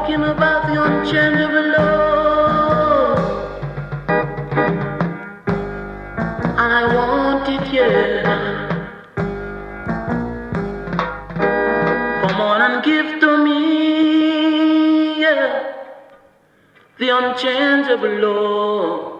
talking about the unchangeable love. I want it, yeah. Come on and give to me, yeah, the unchangeable love.